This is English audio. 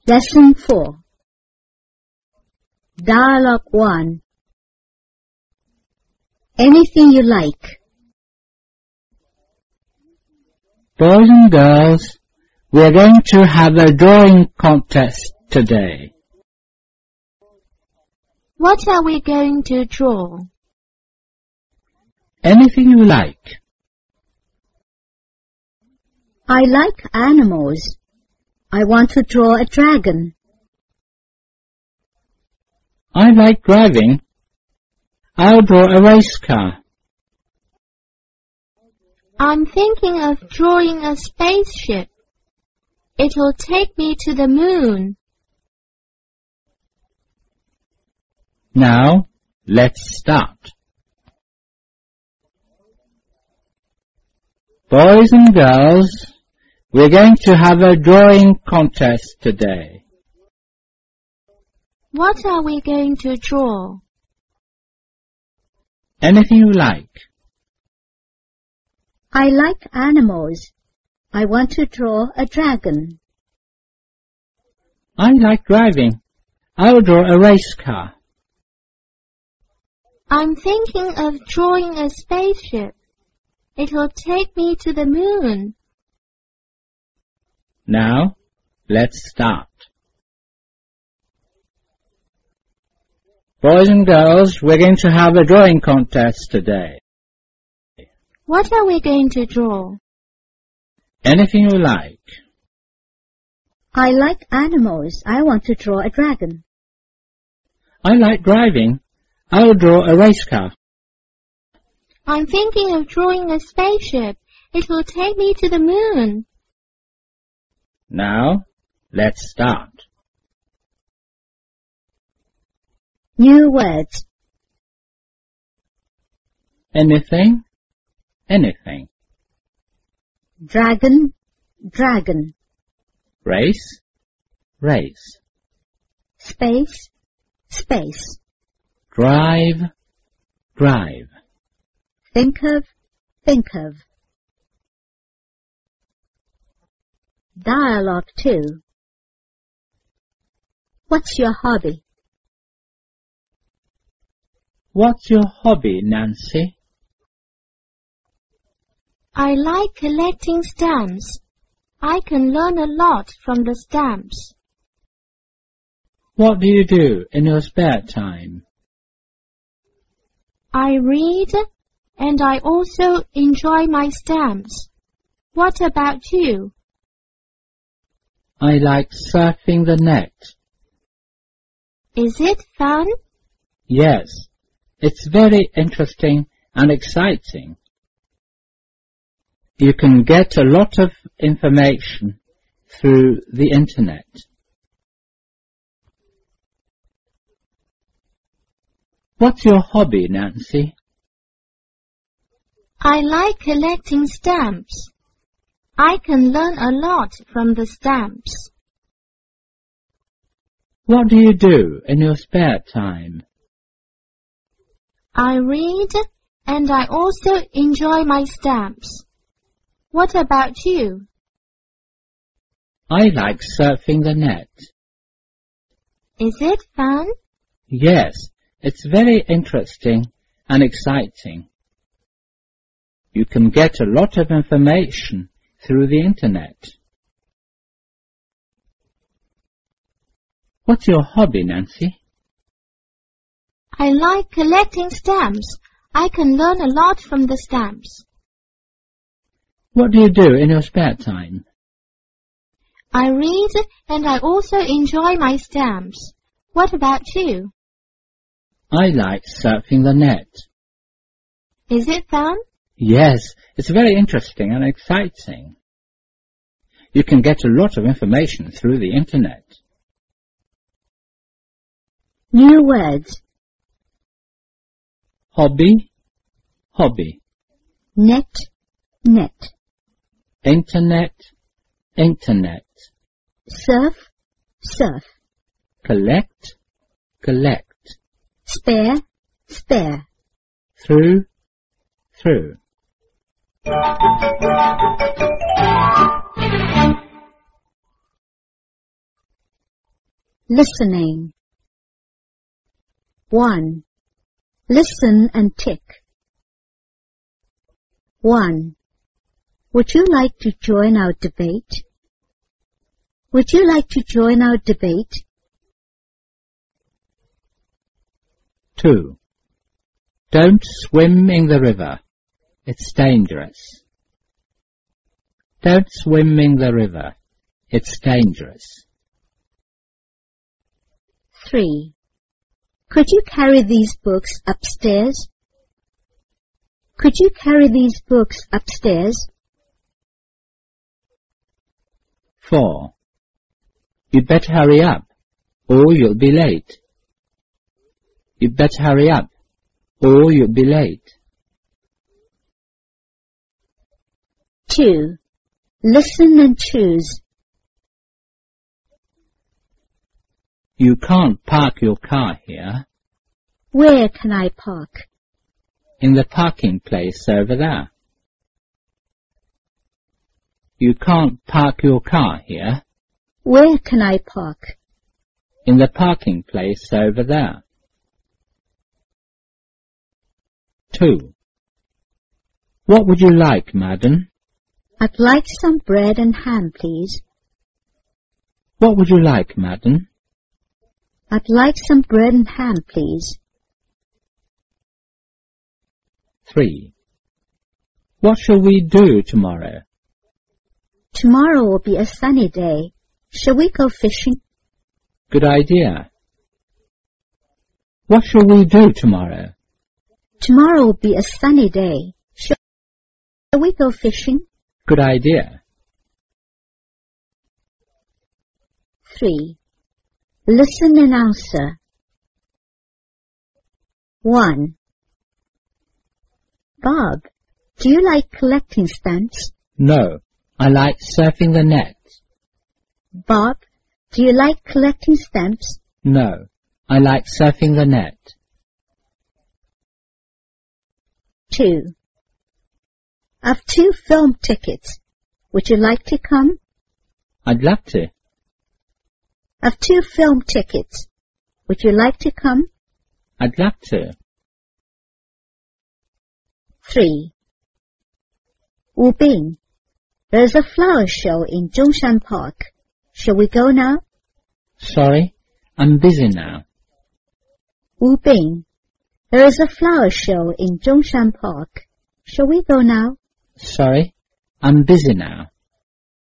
Lesson 4. Dialogue 1. Anything you like. Boys and girls, we are going to have a drawing contest today. What are we going to draw? Anything you like. I like animals. I want to draw a dragon. I like driving. I'll draw a race car. I'm thinking of drawing a spaceship. It'll take me to the moon. Now, let's start. Boys and girls, we're going to have a drawing contest today. What are we going to draw? Anything you like. I like animals. I want to draw a dragon. I like driving. I'll draw a race car. I'm thinking of drawing a spaceship. It'll take me to the moon. Now, let's start. Boys and girls, we're going to have a drawing contest today. What are we going to draw? Anything you like. I like animals. I want to draw a dragon. I like driving. I'll draw a race car. I'm thinking of drawing a spaceship. It will take me to the moon. Now, let's start. New words. Anything, anything. Dragon, dragon. Race, race. Space, space. Drive, drive. Think of, think of. Dialogue 2. What's your hobby? What's your hobby, Nancy? I like collecting stamps. I can learn a lot from the stamps. What do you do in your spare time? I read, and I also enjoy my stamps. What about you? I like surfing the net. Is it fun? Yes, it's very interesting and exciting. You can get a lot of information through the internet. What's your hobby, Nancy? I like collecting stamps. I can learn a lot from the stamps. What do you do in your spare time? I read, and I also enjoy my stamps. What about you? I like surfing the net. Is it fun? Yes, it's very interesting and exciting. You can get a lot of information through the internet. What's your hobby, Nancy? I like collecting stamps. I can learn a lot from the stamps. What do you do in your spare time? I read, and I also enjoy my stamps. What about you? I like surfing the net. Is it fun? Yes, it's very interesting and exciting. You can get a lot of information through the internet. New words. Hobby, hobby. Net, net. Internet, internet. Surf, surf. Collect, collect. Spare, spare. Through, through. Listening. 1. Listen and tick. 1. Would you like to join our debate? Would you like to join our debate? 2. Don't swim in the river. It's dangerous. Don't swim in the river. It's dangerous. 3. Could you carry these books upstairs? Could you carry these books upstairs? 4. You'd better hurry up, or you'll be late. You'd better hurry up, or you'll be late. 2. Listen and choose. You can't park your car here. Where can I park? In the parking place over there. You can't park your car here. Where can I park? In the parking place over there. 2. What would you like, madam? I'd like some bread and ham, please. What would you like, madam? I'd like some bread and ham, please. 3. What shall we do tomorrow? Tomorrow will be a sunny day. Shall we go fishing? Good idea. What shall we do tomorrow? Tomorrow will be a sunny day. Shall we go fishing? Good idea. 3. Listen and answer. 1. Bob, do you like collecting stamps? No, I like surfing the net. Bob, do you like collecting stamps? No, I like surfing the net. 2. I've 2 film tickets. Would you like to come? I'd love to. I've 2 film tickets. Would you like to come? I'd love to. 3. Wu Bing, there's a flower show in Zhongshan Park. Shall we go now? Sorry, I'm busy now. Wu Bing, there is a flower show in Zhongshan Park. Shall we go now? Sorry, I'm busy now.